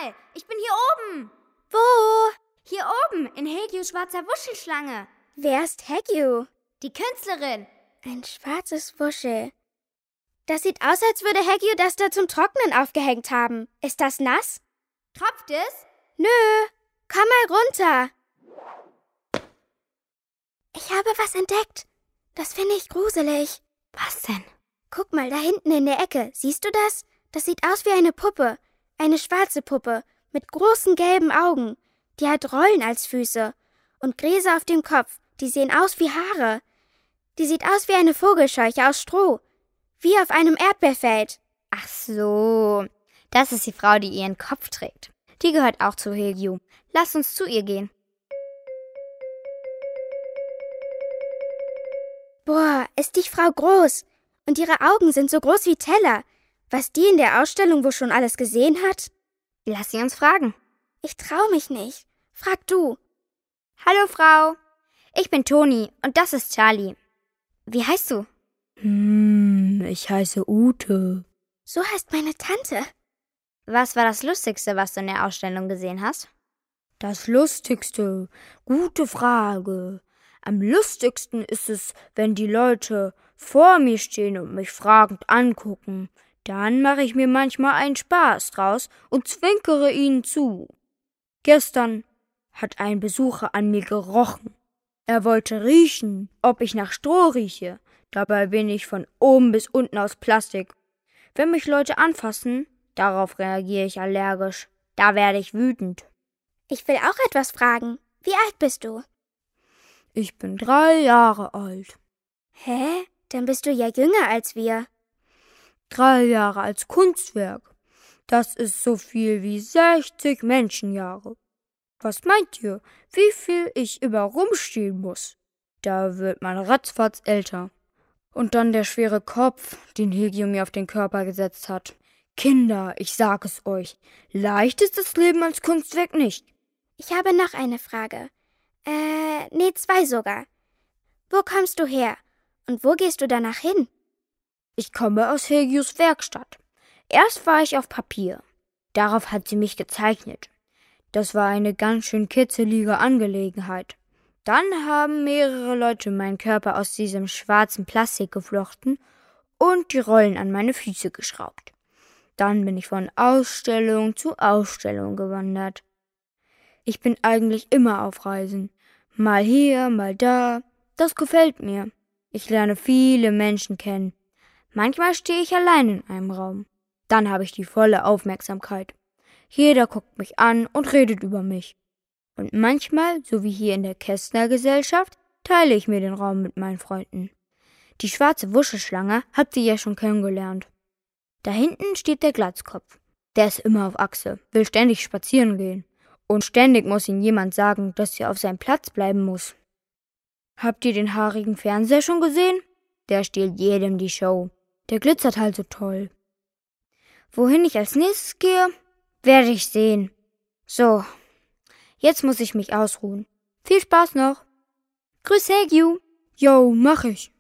mal! Ich bin hier oben! Wo? Hier oben, in Hagyus schwarzer Wuschelschlange. Wer ist Hagyu? Die Künstlerin. Ein schwarzes Wuschel. Das sieht aus, als würde Hagyu das da zum Trocknen aufgehängt haben. Ist das nass? Tropft es? Nö. Komm mal runter. Ich habe was entdeckt. Das finde ich gruselig. Was denn? Guck mal, da hinten in der Ecke. Siehst du das? Das sieht aus wie eine Puppe. Eine schwarze Puppe mit großen gelben Augen. Die hat Rollen als Füße und Gräser auf dem Kopf. Die sehen aus wie Haare. Die sieht aus wie eine Vogelscheuche aus Stroh. Wie auf einem Erdbeerfeld. Ach so. Das ist die Frau, die ihren Kopf trägt. Die gehört auch zu Hagyu. Lass uns zu ihr gehen. Boah, ist die Frau groß. Und ihre Augen sind so groß wie Teller. Was die in der Ausstellung wohl schon alles gesehen hat? Lass sie uns fragen. Ich trau mich nicht. Frag du. Hallo, Frau. Ich bin Toni und das ist Charlie. Wie heißt du? Ich heiße Ute. So heißt meine Tante. Was war das Lustigste, was du in der Ausstellung gesehen hast? Das Lustigste? Gute Frage. Am lustigsten ist es, wenn die Leute vor mir stehen und mich fragend angucken. Dann mache ich mir manchmal einen Spaß draus und zwinkere ihnen zu. Gestern hat ein Besucher an mir gerochen. Er wollte riechen, ob ich nach Stroh rieche. Dabei bin ich von oben bis unten aus Plastik. Wenn mich Leute anfassen, darauf reagiere ich allergisch. Da werde ich wütend. Ich will auch etwas fragen. Wie alt bist du? Ich bin 3 Jahre alt. Hä? Dann bist du ja jünger als wir. 3 Jahre als Kunstwerk. Das ist so viel wie 60 Menschenjahre. Was meint ihr, wie viel ich immer rumstehen muss? Da wird man ratzfatz älter. Und dann der schwere Kopf, den Hagyu mir auf den Körper gesetzt hat. Kinder, ich sag es euch, leicht ist das Leben als Kunstwerk nicht. Ich habe noch eine Frage. 2 sogar. Wo kommst du her? Und wo gehst du danach hin? Ich komme aus Hagyus Werkstatt. Erst war ich auf Papier. Darauf hat sie mich gezeichnet. Das war eine ganz schön kitzelige Angelegenheit. Dann haben mehrere Leute meinen Körper aus diesem schwarzen Plastik geflochten und die Rollen an meine Füße geschraubt. Dann bin ich von Ausstellung zu Ausstellung gewandert. Ich bin eigentlich immer auf Reisen. Mal hier, mal da. Das gefällt mir. Ich lerne viele Menschen kennen. Manchmal stehe ich allein in einem Raum. Dann habe ich die volle Aufmerksamkeit. Jeder guckt mich an und redet über mich. Und manchmal, so wie hier in der Kästner Gesellschaft, teile ich mir den Raum mit meinen Freunden. Die schwarze Wuschelschlange habt ihr ja schon kennengelernt. Da hinten steht der Glatzkopf. Der ist immer auf Achse, will ständig spazieren gehen. Und ständig muss ihm jemand sagen, dass er auf seinem Platz bleiben muss. Habt ihr den haarigen Fernseher schon gesehen? Der stiehlt jedem die Show. Der glitzert halt so toll. Wohin ich als nächstes gehe, werde ich sehen. So, jetzt muss ich mich ausruhen. Viel Spaß noch. Grüß Hagyu. Jo, mach ich.